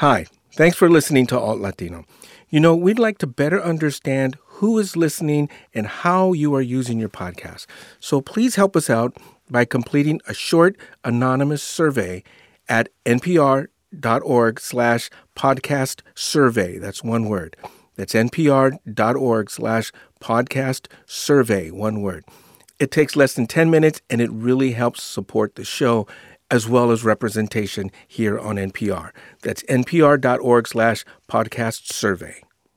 Hi, thanks for listening to Alt Latino. You know, we'd like to better understand who is listening and how you are using your podcast. So please help us out by completing a short anonymous survey at npr.org/podcast survey. That's one word. That's npr.org/podcast survey, one word. It takes less than 10 minutes, and it really helps support the show as well as representation here on NPR. That's npr.org/podcast survey.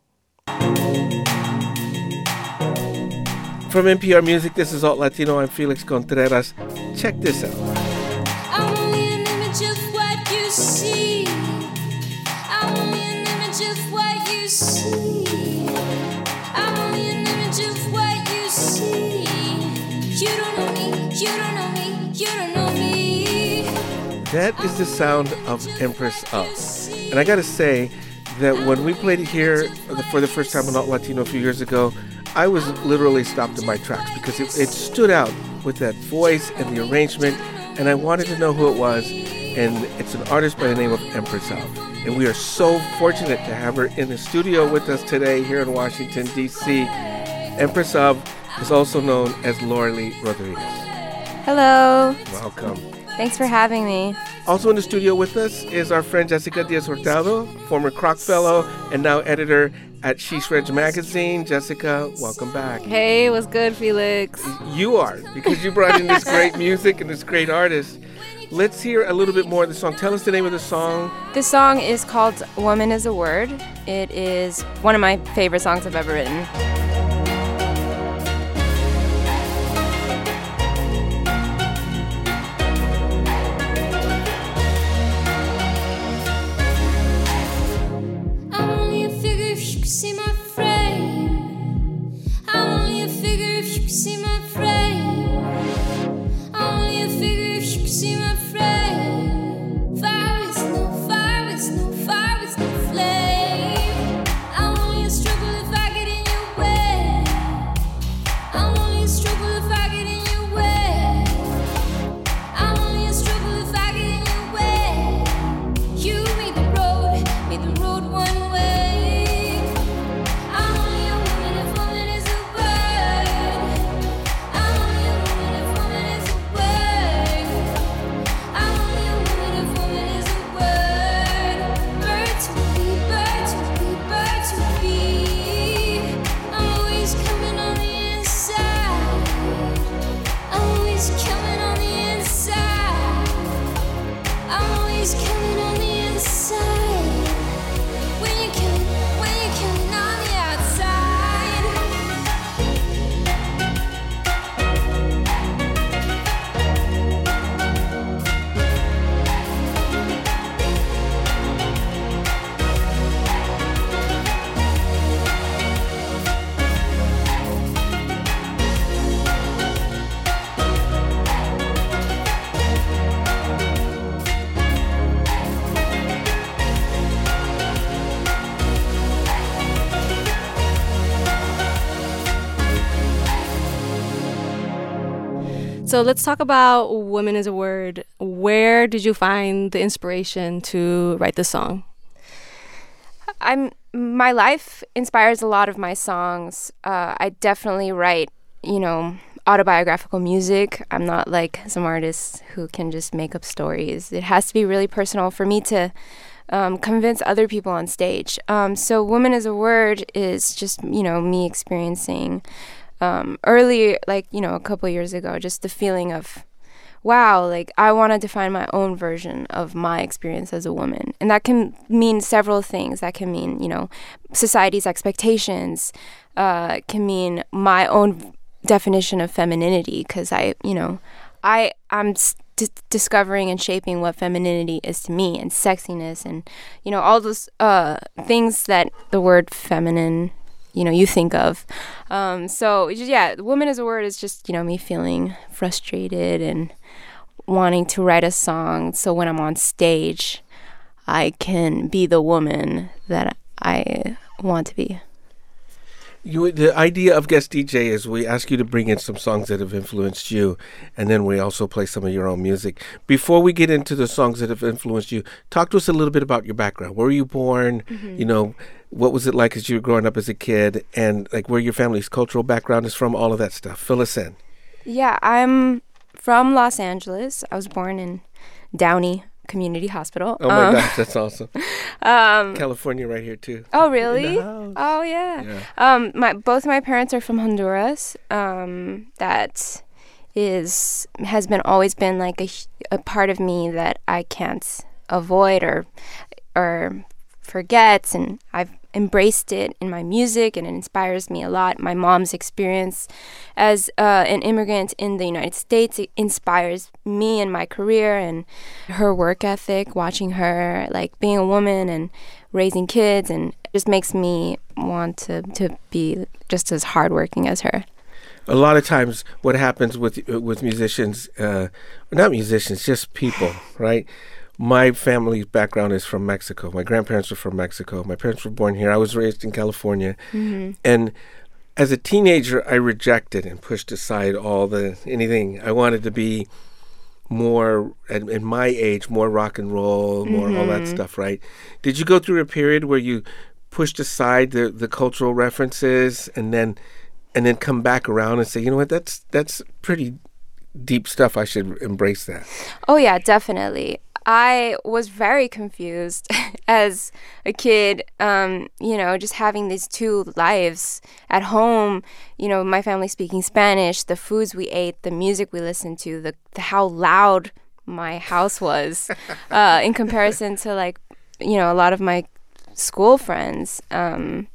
From NPR Music, this is Alt Latino. I'm Felix Contreras. Check this out. I'm only an image of what you see. I'm only an image of what you see. I'm only an image of what you see. You don't know me, you don't know me, you don't know me. That is the sound of Empress Of. And I gotta say that when we played it here for the first time on Alt Latino a few years ago, I was literally stopped in my tracks because it stood out with that voice and the arrangement, and I wanted to know who it was, and it's an artist by the name of Empress Of. And we are so fortunate to have her in the studio with us today here in Washington, D.C. Empress Of is also known as Lorilei Rodriguez. Hello. Welcome. Thanks for having me. Also in the studio with us is our friend Jessica Diaz-Hurtado, former Kroc Fellow and now editor at She Shreds Magazine. Jessica, welcome back. Hey, what's good, Felix? You are, because you brought in this great music and this great artist. Let's hear a little bit more of the song. Tell us the name of the song. This song is called Woman is a Word. It is one of my favorite songs I've ever written. So let's talk about Woman is a Word. Where did you find the inspiration to write this song? My life inspires a lot of my songs. I definitely write, autobiographical music. I'm not like some artists who can just make up stories. It has to be really personal for me to convince other people on stage. So Woman is a Word is just, me experiencing early, a couple years ago, just the feeling of, wow, I want to define my own version of my experience as a woman. And that can mean several things. That can mean, society's expectations, can mean my own definition of femininity, because I'm discovering and shaping what femininity is to me, and sexiness, and, all those things that the word feminine you think of. So, Woman is a Word is just, me feeling frustrated and wanting to write a song so when I'm on stage, I can be the woman that I want to be. The idea of guest DJ is we ask you to bring in some songs that have influenced you, and then we also play some of your own music. Before we get into the songs that have influenced you, talk to us a little bit about your background. Where were you born? You know, what was it like as you were growing up as a kid, and like where your family's cultural background is from, all of that stuff. Fill us in. Yeah, I'm from Los Angeles. I was born in Downey Community Hospital. Oh my gosh, that's awesome. California right here too. Oh really? In the house. Oh yeah. Both my parents are from Honduras. That has been always been like a part of me that I can't avoid or forget, and I've embraced it in my music, and it inspires me a lot. My mom's experience as an immigrant in the United States, it inspires me in my career, and her work ethic, watching her like being a woman and raising kids, and it just makes me want to be just as hardworking as her. A lot of times what happens with musicians, not musicians, just people, right? My family's background is from Mexico. My grandparents were from Mexico. My parents were born here. I was raised in California. And as a teenager, I rejected and pushed aside anything. I wanted to be more, at my age, more rock and roll, more all that stuff, right? Did you go through a period where you pushed aside the cultural references and then come back around and say, you know what, that's pretty deep stuff. I should embrace that? Oh yeah, definitely. I was very confused as a kid, just having these two lives at home, my family speaking Spanish, the foods we ate, the music we listened to, how loud my house was in comparison to a lot of my school friends. There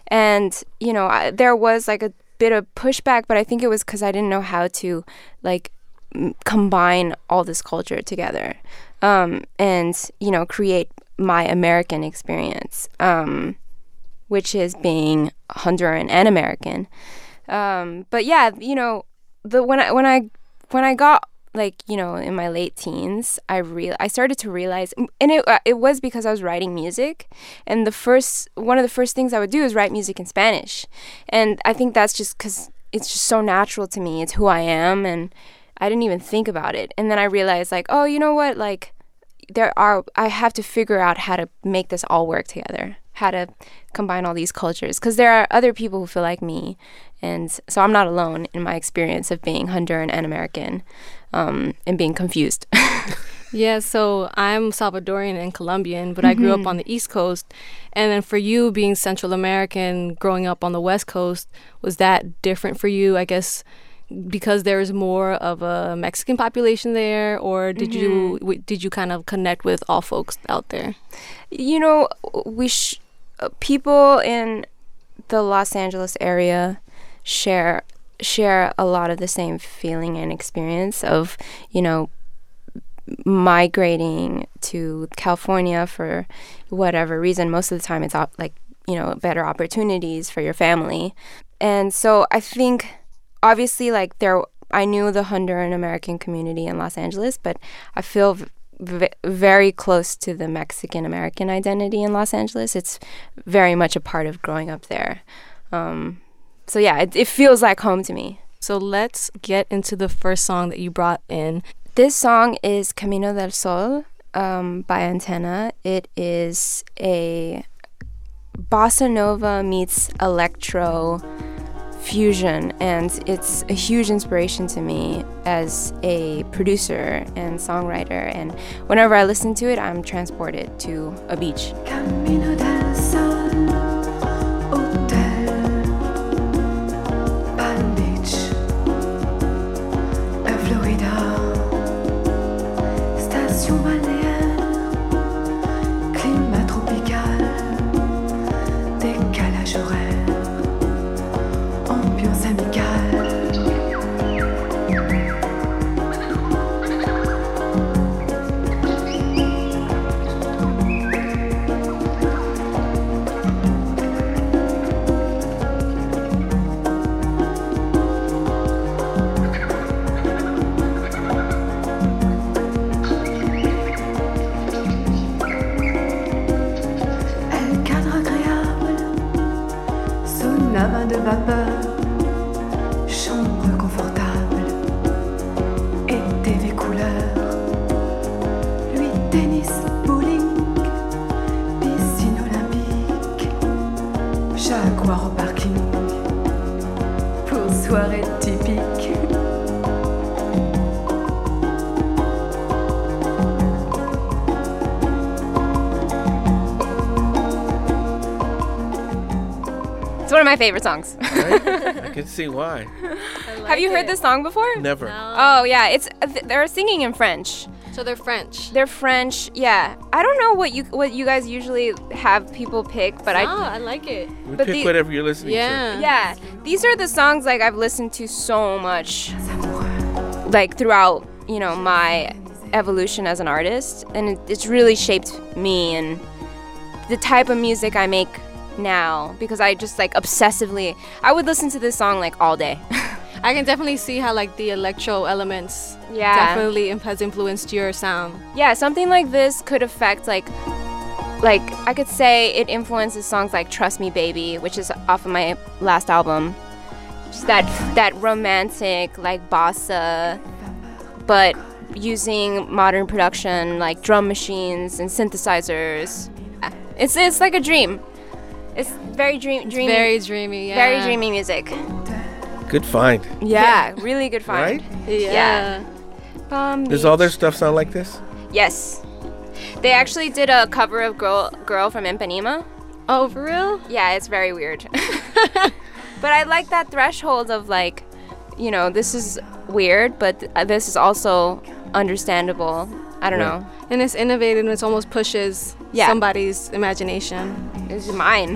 was like a bit of pushback, but I think it was because I didn't know how to combine all this culture together. And create my American experience, which is being Honduran and American. But yeah, when I got in my late teens, I started to realize, and it was because I was writing music, and one of the first things I would do is write music in Spanish, and I think that's just because it's just so natural to me. It's who I am, and I didn't even think about it. And then I realized oh, you know what? I have to figure out how to make this all work together, how to combine all these cultures, because there are other people who feel like me. And so I'm not alone in my experience of being Honduran and American, and being confused. Yeah, so I'm Salvadorian and Colombian, but I grew up on the East Coast. And then for you being Central American, growing up on the West Coast, was that different for you, I guess, because there's more of a Mexican population there, or did you kind of connect with all folks out there? People in the Los Angeles area share a lot of the same feeling and experience of, migrating to California for whatever reason. Most of the time it's better opportunities for your family. And so I think obviously, I knew the Honduran American community in Los Angeles, but I feel very close to the Mexican American identity in Los Angeles. It's very much a part of growing up there. So yeah, it feels like home to me. So let's get into the first song that you brought in. This song is Camino del Sol by Antenna. It is a bossa nova meets electro fusion, and it's a huge inspiration to me as a producer and songwriter, and whenever I listen to it, I'm transported to a beach. Camino del Sol, Hotel Palm Beach, Florida, station balnéaire, climat tropical, décalage horaire, ambiance amicale. vapeur, chambre confortable, été des couleurs, lui tennis, bowling, piscine olympique, jaguar au parking, pour soirée typique. It's one of my favorite songs. Right? I can see why. Have you heard this song before? Never. No. Oh yeah, it's they're singing in French. So they're French. They're French. Yeah, I don't know what you guys usually have people pick, but I like it. We But pick the- whatever you're listening yeah, these are the songs like I've listened to so much, like throughout my evolution as an artist, and it's really shaped me and the type of music I make now, because I just like obsessively I would listen to this song like all day. I can definitely see how like the electro elements definitely has influenced your sound. Yeah, something like this could affect like I could say it influences songs like Trust Me Baby, which is off of my last album. Just that romantic like bossa, but using modern production like drum machines and synthesizers. It's like a dream. It's very dreamy. Very dreamy, yeah. Very dreamy music. to. Good find. Yeah, really good find. Right? Yeah. Palm Does all their Beach. stuff sound like this? Yes. They actually did a cover of Girl from Ipanema. Oh, for real? Yeah, it's very weird. But I like that threshold of like, this is weird, but this is also understandable. I don't know. And it's innovative and it almost pushes somebody's imagination. It's mine.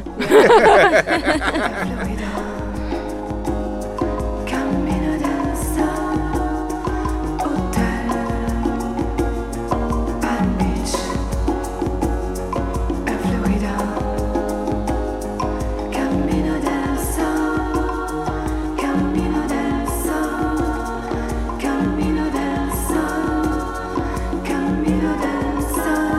Camino del Sol, Hotel Palm Beach, Florida. Camino del Sol, Camino del Sol, Camino del Sol, Camino del Sol.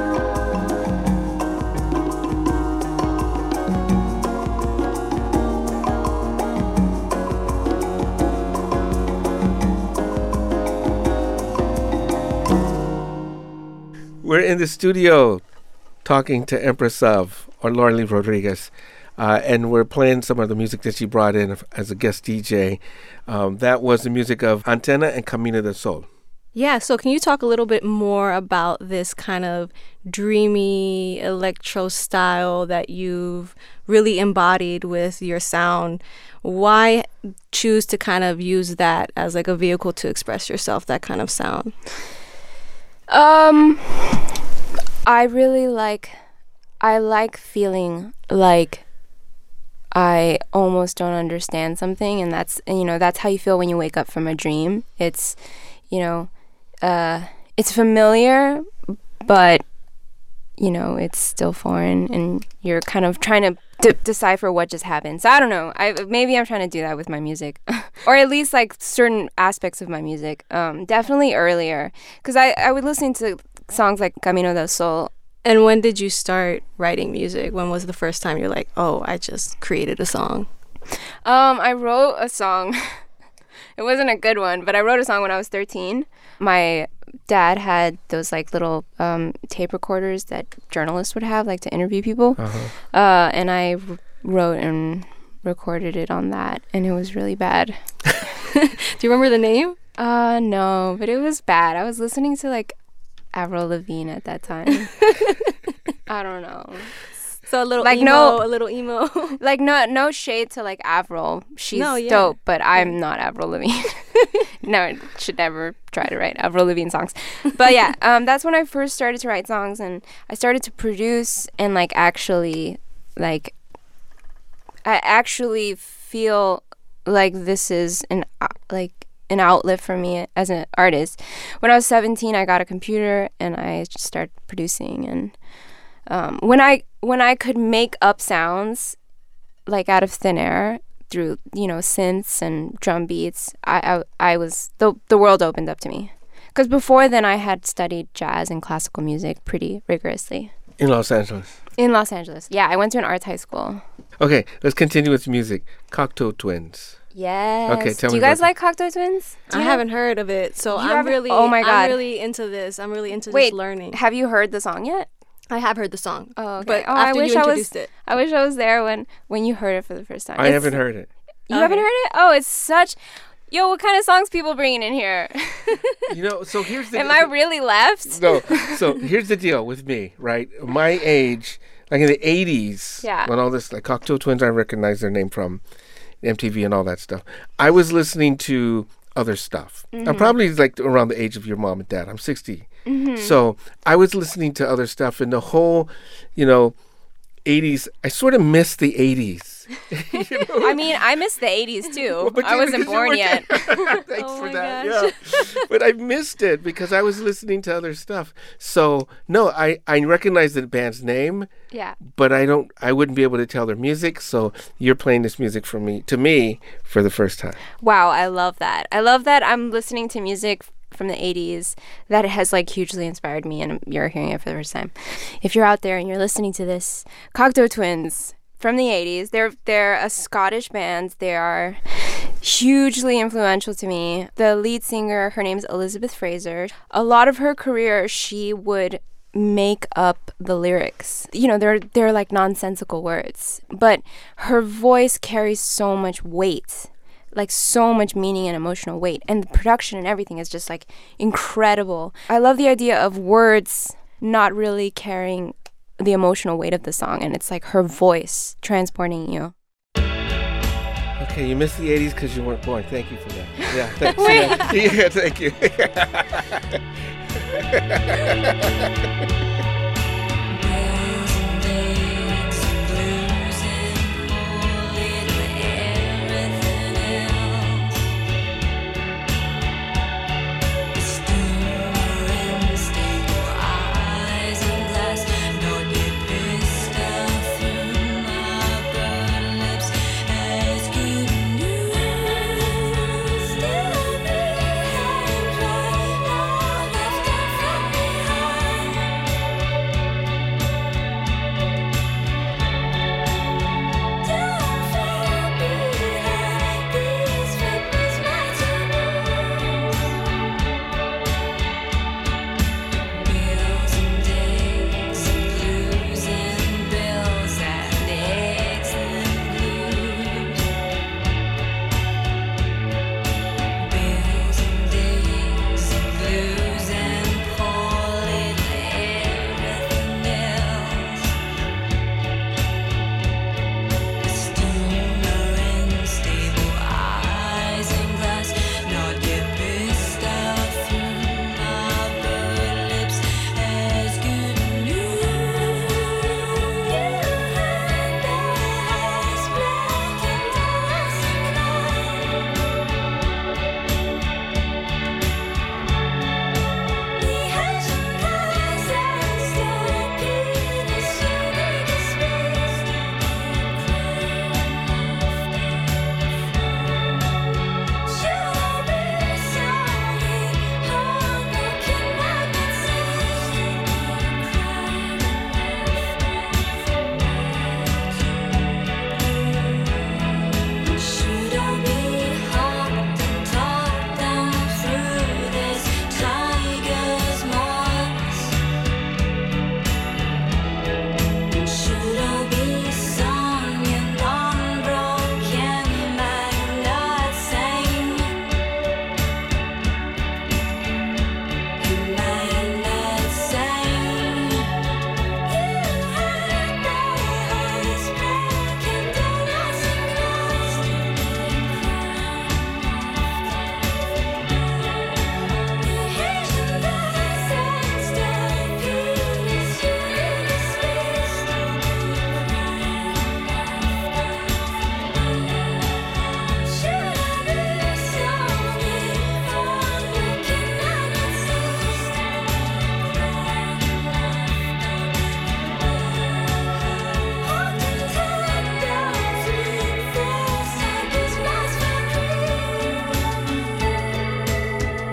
We're in the studio talking to Empress of, or Lauren Lee Rodriguez, and we're playing some of the music that she brought in as a guest DJ. That was the music of Antenna and Camino del Sol. Yeah, so can you talk a little bit more about this kind of dreamy electro style that you've really embodied with your sound? Why choose to kind of use that as like a vehicle to express yourself, that kind of sound? I really like feeling like I almost don't understand something, and that's how you feel when you wake up from a dream. It's it's familiar, but it's still foreign, and you're kind of trying to decipher what just happened. So I don't know. Maybe I'm trying to do that with my music, or at least like certain aspects of my music. Definitely earlier, because I would listen to songs like Camino del Sol. And when did you start writing music? When was the first time you're like, oh, I just created a song? I wrote a song. It wasn't a good one, but I wrote a song when I was 13. My dad had those like little tape recorders that journalists would have like to interview people. And I wrote and recorded it on that, and it was really bad. Do you remember the name? No, but it was bad. I was listening to like Avril Lavigne at that time. I don't know. So a little like emo, a little emo. Like no shade to like Avril. She's dope, but I'm not Avril Lavigne. No, I should never try to write Avril Lavigne songs. But yeah, that's when I first started to write songs, and I started to produce and like actually like I actually feel like this is an outlet for me as an artist. When I was 17, I got a computer and I just started producing. And when I could make up sounds like out of thin air through synths and drum beats, I was the world opened up to me. Because before then, I had studied jazz and classical music pretty rigorously. In Los Angeles. In Los Angeles, yeah, I went to an arts high school. Okay, let's continue with music. Cocteau Twins. Yes. Okay, tell Do me you guys about like Cocteau Twins? Do I you know- haven't heard of it, so You I'm haven't- really, oh my God. I'm really into this. I'm really into Wait, this learning. have you heard the song yet? I have heard the song. Oh, okay. But Oh, I after wish you I was- introduced it. I wish I was there when you heard it for the first time. I haven't heard it. You haven't Okay. heard it? Oh, it's such. Yo, what kind of songs people bringing in here? You know, so here's the Am I really left? No. So here's the deal with me, right? My age, like in the 80s, Yeah. when all this, like Cocteau Twins, I recognize their name from MTV and all that stuff. I was listening to other stuff. I'm probably like around the age of your mom and dad. I'm 60. So I was listening to other stuff, and the whole, 80s, I sort of missed the 80s. You know? I mean, I missed the 80s too. But I you- wasn't because you born were- yet. Thanks Oh for my that. gosh. Yeah. But I missed it because I was listening to other stuff. So no, I recognize the band's name, Yeah. but I wouldn't be able to tell their music. So you're playing this music to me for the first time. Wow, I love that. I love that I'm listening to music from the 80s that has like hugely inspired me, and you're hearing it for the first time. If you're out there and you're listening to this, Cocteau Twins from the 80s, they're a Scottish band. They are hugely influential to me. The lead singer, her name's Elizabeth Fraser. A lot of her career, she would make up the lyrics. They're like nonsensical words, but her voice carries so much weight, like so much meaning and emotional weight, and the production and everything is just like incredible. I love the idea of words not really carrying the emotional weight of the song, and it's like her voice transporting you. Okay, you missed the 80s because you weren't born. Thank you for that. Yeah, thanks. Yeah, thank you.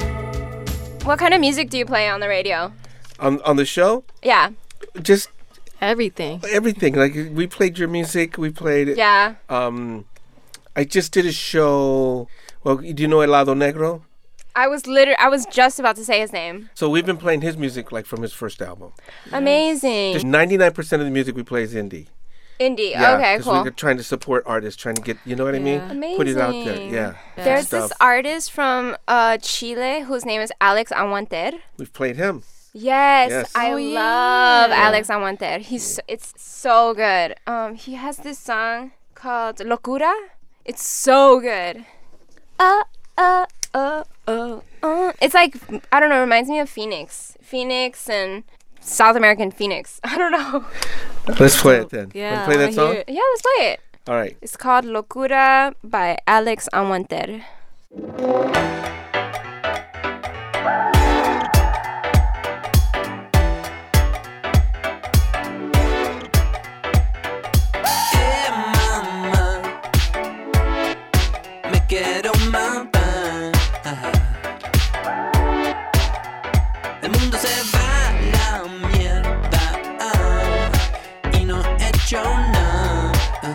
What kind of music do you play on the radio? On the show, Yeah. just Everything. Everything. Like we played your music. We played. Yeah. I just did a show. Well, do you know Helado Negro? I was just about to say his name. So we've been playing his music like from his first album. Amazing. Just 99% of the music we play is indie. Indie. Yeah, Okay, 'cause cool. we're trying to support artists, trying to get, you know what I mean? Amazing. Put it out there. Yeah. There's Stuff. this artist from Chile whose name is Alex Anwanter. We've played him. Yes, I Oh, yeah. love Alex Anwanter. It's so good. He has this song called Locura. It's so good. It's like, I don't know, reminds me of Phoenix and South American Phoenix. I don't know. Let's play it then. Yeah, Wanna play I that song? hear it. Yeah, let's play it. All right. It's called Locura by Alex Anwanter. Mamá, me quiero matar. El mundo se va a la mierda y no he hecho nada.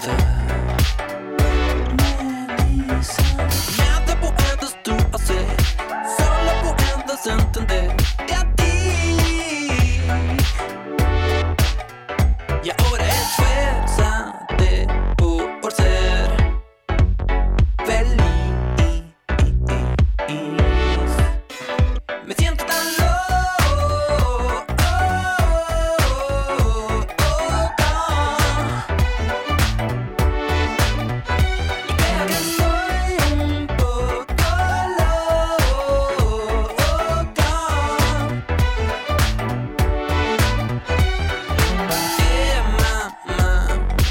Nada puedes tú hacer, solo puedes entender de a ti. Y ahora esfuérzate por ser feliz. Me siento tan loco y creo que soy un poco loca. Mamá,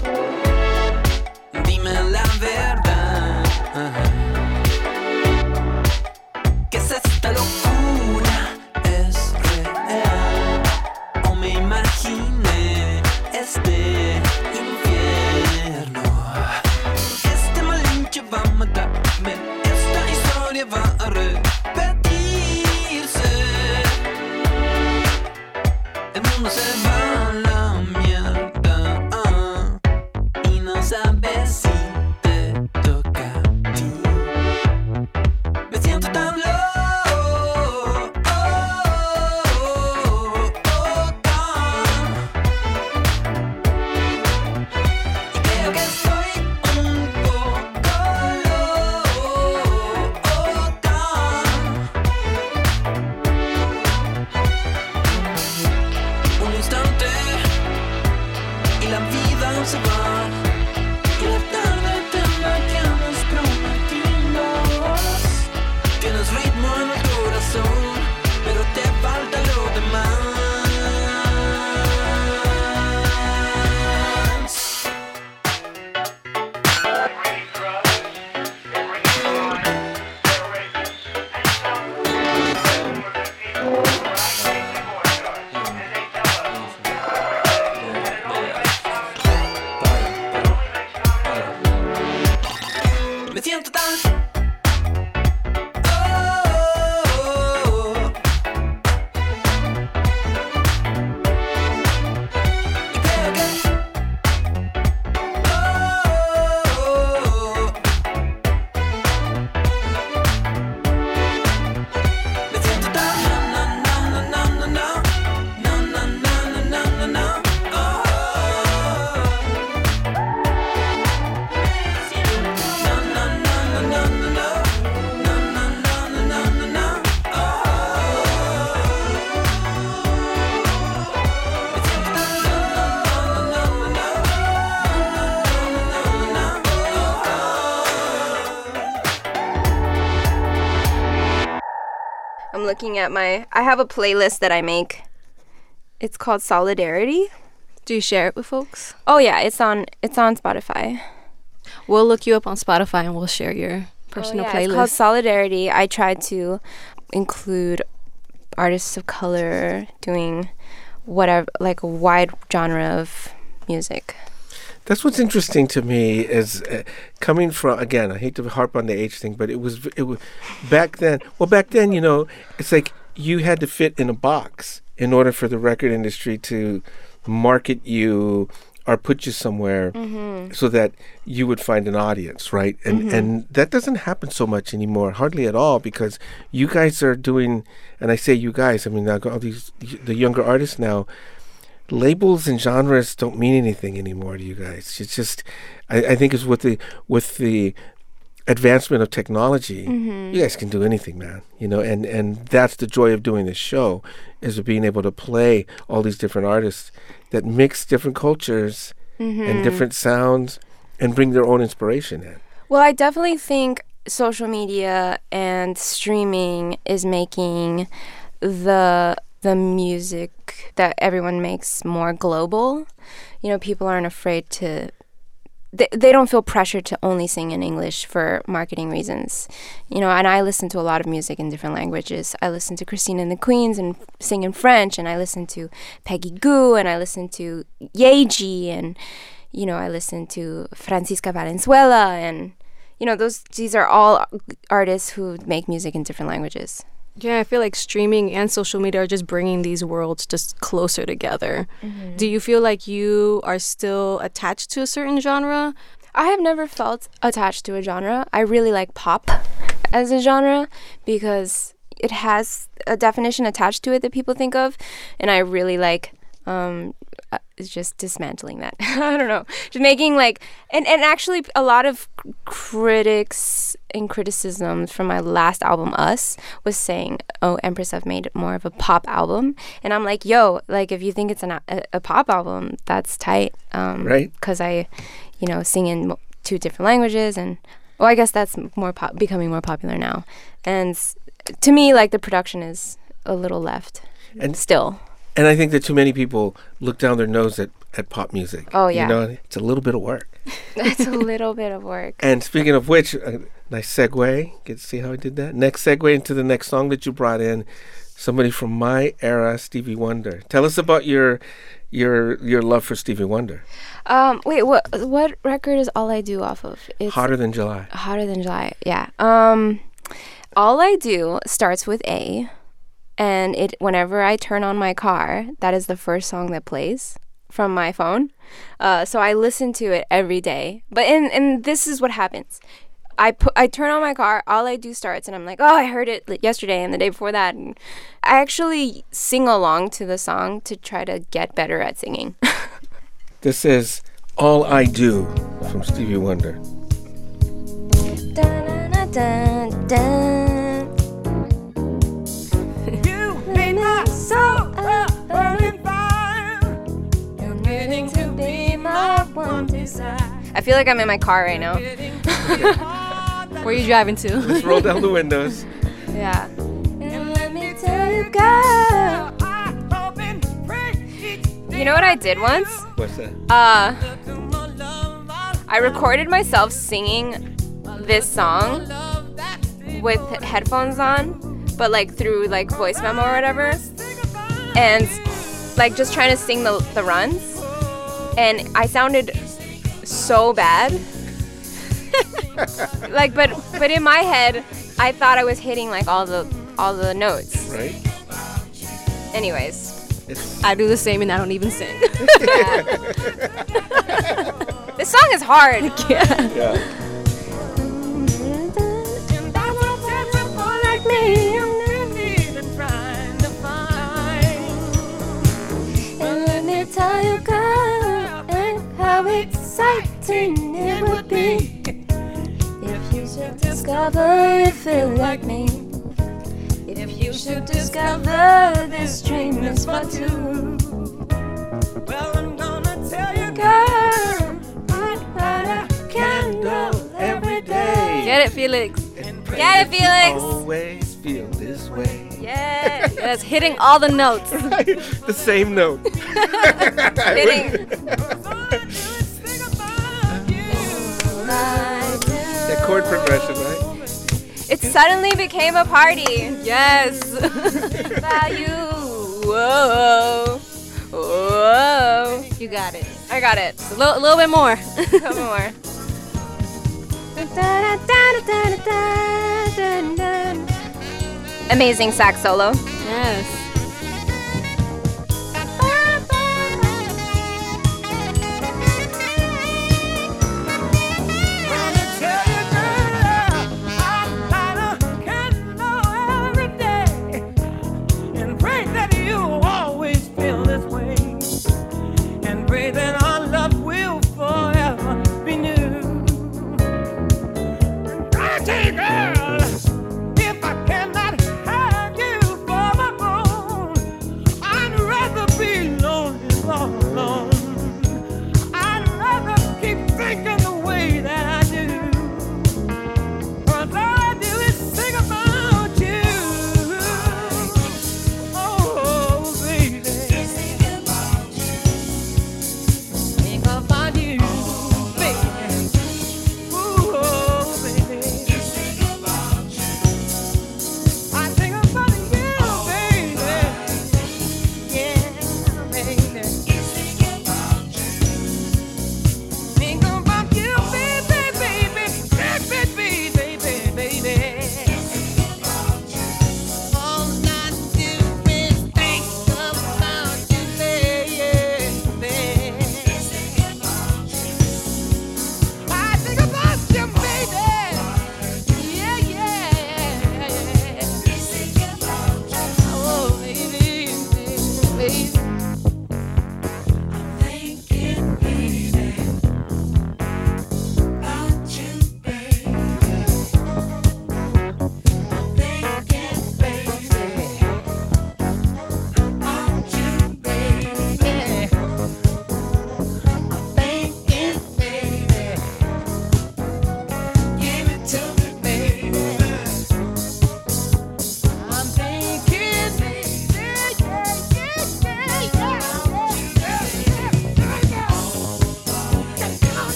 dime la verdad. ¿Qué es esta locura? ¿Es real? ¿O me imaginé este infierno? Este malinche va a matarme. Esta historia va a repetirse. El mundo se va a la mierda y no sabes si te toca a ti. Me siento tan loco y creo que soy un poco loca. Un instante y la vida se va y la tarde tendrá que nos prometimos. Tienes ritmo en el corazón, pero te falta lo demás. Me siento tan y creo que me siento tan I'm looking at I have a playlist that I make. It's called Solidarity. Do you share it with folks? Oh yeah, it's on Spotify. We'll look you up on Spotify and we'll share your personal It's called playlist. Solidarity. I try to include artists of color doing whatever, like a wide genre of music. That's what's interesting to me is coming from, again, I hate to harp on the age thing, but it was back then, you know, it's like you had to fit in a box in order for the record industry to market you or put you somewhere so that you would find an audience, right? And that doesn't happen so much anymore, hardly at all, because you guys are doing, and I say you guys, I mean, all the younger artists now, labels and genres don't mean anything anymore to you guys. It's just, I think it's with the advancement of technology, you guys can do anything, man. You know, and that's the joy of doing this show, is of being able to play all these different artists that mix different cultures and different sounds and bring their own inspiration in. Well, I definitely think social media and streaming is making the music that everyone makes more global. You know, people aren't afraid to they don't feel pressured to only sing in English for marketing reasons. You know, and I listen to a lot of music in different languages. I listen to Christine and the Queens and sing in French, and I listen to Peggy Gou, and I listen to Yeji, and, you know, I listen to Francisca Valenzuela, and, you know, these are all artists who make music in different languages. Yeah, I feel like streaming and social media are just bringing these worlds just closer together. Do you feel like you are still attached to a certain genre? I have never felt attached to a genre. I really like pop as a genre because it has a definition attached to it that people think of, and I really like just dismantling that. I don't know, just making like, and actually a lot of critics and criticisms from my last album, Us, was saying, oh, Empress, I've made more of a pop album, and I'm like, yo, like, if you think it's a pop album, that's tight, right? Because I, you know, sing in 2 different languages, and well, I guess that's becoming more popular now, and to me, like, the production is a little left, and still. And I think that too many people look down their nose at pop music. Oh, yeah. You know, it's a little bit of work. It's a little bit of work. And speaking of which, nice segue. Get to see how I did that? Next segue into the next song that you brought in. Somebody from my era, Stevie Wonder. Tell us about your love for Stevie Wonder. Wait, what record is All I Do off of? It's Hotter Than July. Hotter Than July, yeah. All I Do starts with A. And whenever I turn on my car, that is the first song that plays from my phone. So I listen to it every day. But and this is what happens. I turn on my car, All I Do starts, and I'm like, oh, I heard it yesterday and the day before that. And I actually sing along to the song to try to get better at singing. This is All I Do from Stevie Wonder. Dun, dun, dun, dun. I feel like I'm in my car right now. Where are you driving to? Let's roll down the windows. Yeah. And let me tell you, girl. You know what I did once? What's that? I recorded myself singing this song with headphones on, but like through like voice memo or whatever, and like just trying to sing the runs, and I sounded so bad. Like, but in my head, I thought I was hitting like all the notes. Right. Anyways, I do the same and I don't even sing. yeah. This song is hard. Yeah. And let me tell you, girl, how exciting it would be if you should discover you feel like me. If you should discover this dream is for two. Well, I'm gonna tell you, Girl, I'd light a candle every day. Get it, Felix. Get it, Felix. Always feel this way. Yeah. Yes, hitting all the notes. The same note. Hitting. That chord progression, right? It suddenly became a party. Yes. Value. Whoa. Whoa. You got it. I got it. A little bit more. Couple more. Amazing sax solo. Yes.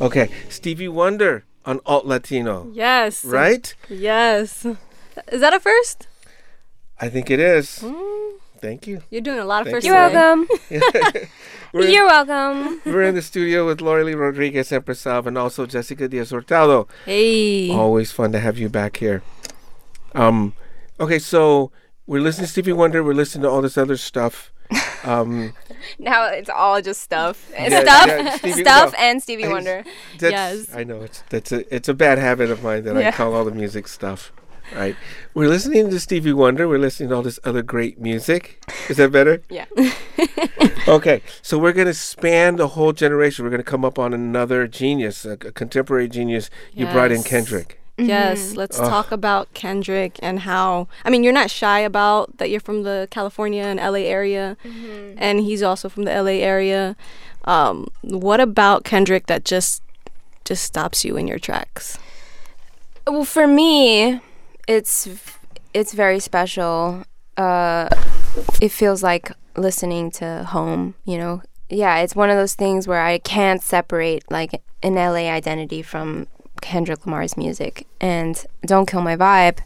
Okay, Stevie Wonder on Alt Latino. Yes. Right? Yes. Is that a first? I think it is. Thank you. You're doing a lot of Thank firsts you. You're today. welcome. We're, You're welcome. we're in the studio with Lori Lee Rodriguez, Empress Salve, and also Jessica Diaz Hurtado. Hey. Always fun to have you back here. Okay, so we're listening to Stevie Wonder. We're listening to all this other stuff. Now it's all just stuff. Stevie- Stuff no, and Stevie Wonder. Yes. I know it's a bad habit of mine that I Yeah. call all the music stuff. Right. We're listening to Stevie Wonder. We're listening to all this other great music. Is that better? Yeah. Okay. So we're going to span the whole generation. We're going to come up on another genius, a contemporary genius. You brought in Yes. Kendrick. Yes, let's talk about Kendrick and how, I mean, you're not shy about that you're from the California and LA area, and he's also from the LA area. What about Kendrick that just stops you in your tracks? Well, for me, it's very special. It feels like listening to home, you know. Yeah, it's one of those things where I can't separate like an LA identity from Kendrick Lamar's music. And Don't Kill My Vibe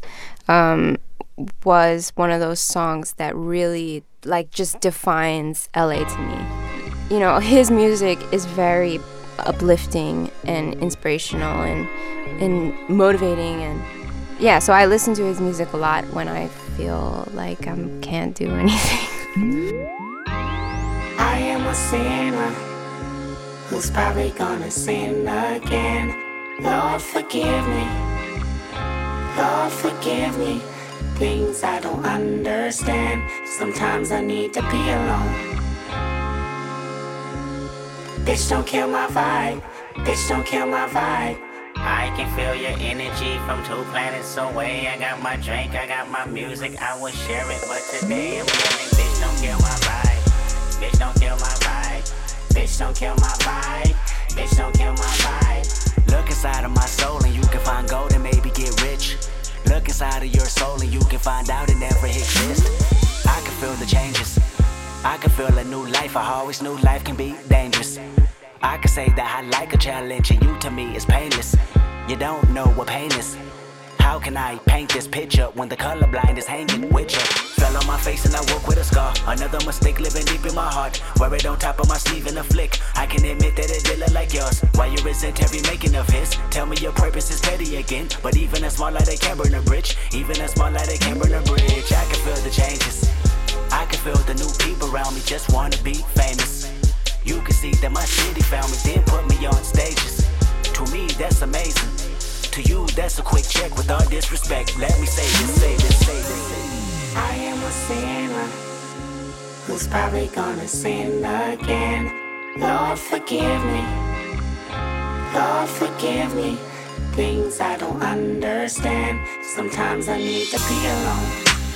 was one of those songs that really like just defines LA to me. You know, his music is very uplifting and inspirational and motivating, and yeah, so I listen to his music a lot when I feel like I can't do anything. I am a sinner who's probably gonna sin again. Lord, forgive me. Lord, forgive me. Things I don't understand. Sometimes I need to be alone. Bitch, don't kill my vibe. Bitch, don't kill my vibe. I can feel your energy from 2 planets away. I got my drink, I got my music, I will share it. But today I'm yelling, bitch, don't kill my vibe. Bitch, don't kill my vibe. Bitch, don't kill my vibe. Bitch, don't kill my vibe. Look inside of my soul and you can find gold and maybe get rich. Look inside of your soul and you can find out it never exists. I can feel the changes. I can feel a new life. I always knew life can be dangerous. I can say that I like a challenge and you to me is painless. You don't know what pain is. How can I paint this picture when the colorblind is hanging with you? Fell on my face and I woke with a scar. Another mistake living deep in my heart. Wear it on top of my sleeve in a flick. I can admit that it did look like yours. Why you resent every making of his? Tell me your purpose is petty again. But even a small light they can burn a bridge. Even a small light they can burn a bridge. I can feel the changes. I can feel the new people around me just wanna be famous. You can see that my city found me, then put me on stages. To me, that's amazing. To you, that's a quick check with all disrespect. Let me say this, say this, say this. I am a sinner who's probably gonna sin again. Lord, forgive me. Lord, forgive me. Things I don't understand. Sometimes I need to be alone.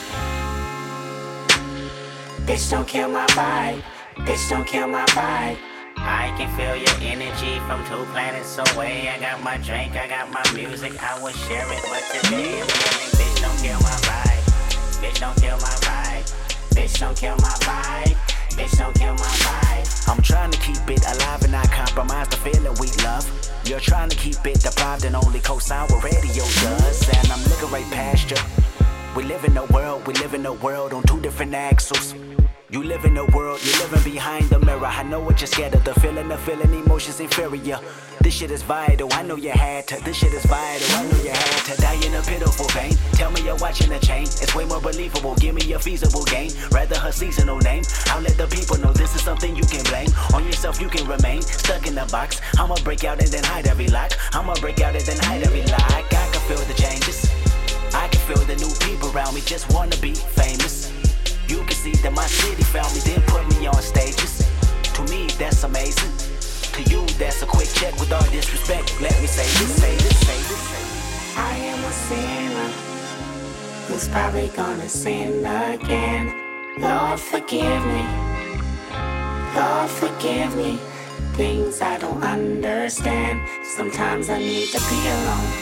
Bitch, don't kill my vibe. Bitch, don't kill my vibe. I can feel your energy from 2 planets away. I got my drink, I got my music, I will share it. But today I'm yelling, bitch, don't kill my vibe. Bitch, don't kill my vibe. Bitch, don't kill my vibe. Bitch, don't kill my vibe. I'm trying to keep it alive and not compromise the feeling we love. You're trying to keep it deprived and only co-sign what radio does. And I'm looking right past you. We live in a world on 2 different axles. You live in a world, you're living behind the mirror. I know what you're scared of, the feeling emotions inferior. This shit is vital, I know you had to. This shit is vital, I know you had to. Die in a pitiful pain, tell me you're watching a chain. It's way more believable, give me a feasible gain. Rather her seasonal name, I'll let the people know this is something you can blame. On yourself you can remain, stuck in the box. I'ma break out and then hide every lock. I'ma break out and then hide every lock. I can feel the changes, I can feel the new people around me just wanna be famous. You can see that my city found me, then put me on stages. To me, that's amazing. To you, that's a quick check with all disrespect. Let me say this, say this, say this, say this. I am a sinner who's probably gonna sin again. Lord, forgive me. Lord, forgive me. Things I don't understand. Sometimes I need to be alone.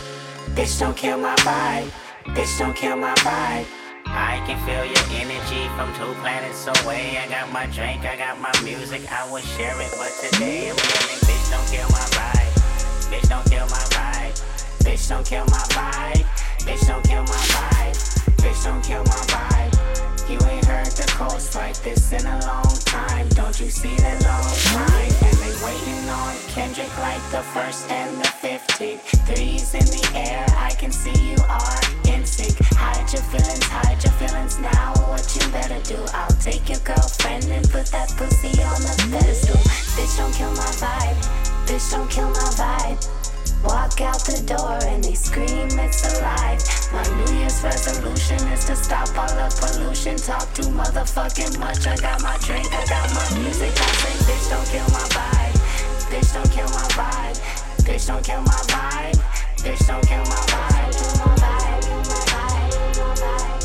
Bitch, don't kill my vibe. Bitch, don't kill my vibe. I can feel your energy from 2 planets away. I got my drink, I got my music, I would share it, but today I'm yelling, bitch, don't kill my vibe. Bitch, don't kill my vibe. Bitch, don't kill my vibe. Bitch, don't kill my vibe. Bitch, don't kill my vibe. You ain't heard the coast like this in a long time. Don't you see the long line? And they waiting on Kendrick like the 1st and the 15th. 3's in the air, I can see you are in sync. Hide your feelings now. What you better do? I'll take your girlfriend and put that pussy on the pedestal. Bitch, don't kill my vibe. Bitch, don't kill my vibe. Walk out the door and they scream it's alive. My New Year's resolution is to stop all the pollution. Talk too motherfucking much. I got my drink, I got my music. I sing, bitch, don't kill my vibe. Bitch, don't kill my vibe. Bitch, don't kill my vibe. Bitch, don't kill my vibe. Kill my vibe. Kill my vibe. Kill my vibe.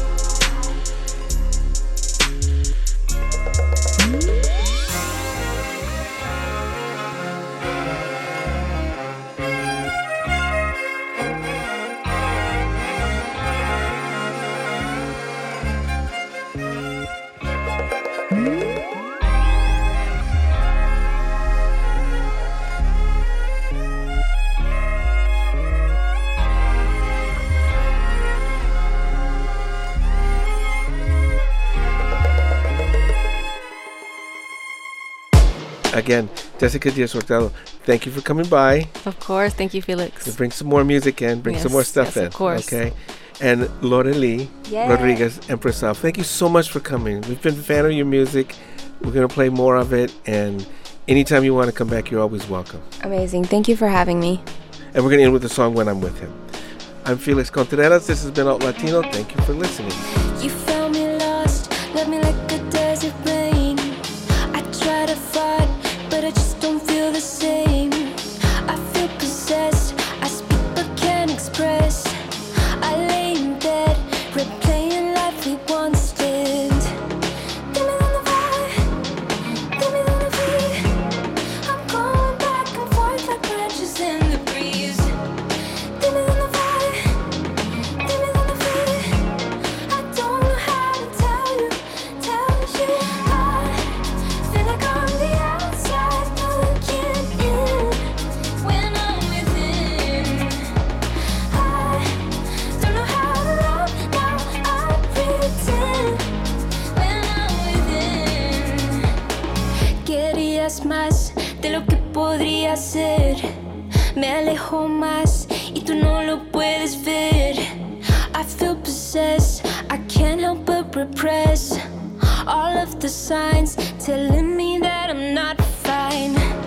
Again, Jessica Diaz Hurtado, thank you for coming by. Of course. Thank you, Felix. To bring some more music in, bring some more stuff in. Of course. Okay. And Lorely Yeah. Rodriguez, Empress of, thank you so much for coming. We've been a fan of your music. We're going to play more of it. And anytime you want to come back, you're always welcome. Amazing. Thank you for having me. And we're going to end with the song When I'm With Him. I'm Felix Contreras. This has been Alt Latino. Thank you for listening. You found me lost, left me like a desert rain. I try to fight, but I just don't feel the same. I feel possessed, I speak but can't express. I lay in bed, replaying life we once lived. Give me the vibe, give me the beat. I'm going back and forth like branches in the breeze. Give me the vibe, give me the beat. I don't know how to tell you. I feel like on the outside looking in. When I'm within, I don't know how to love now. I pretend when I'm within. Querías más de lo que podría ser. Me alejo más y tú no lo puedes ver. I feel possessed, I can't help but repress all of the signs telling me that I'm not fine.